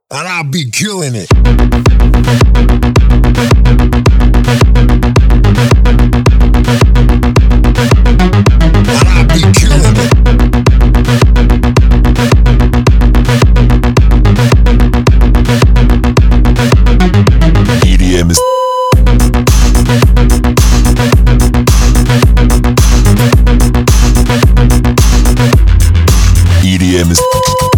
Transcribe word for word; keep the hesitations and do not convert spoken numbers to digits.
and I'll be killing it. And I'll be killing it. E D M is E D M is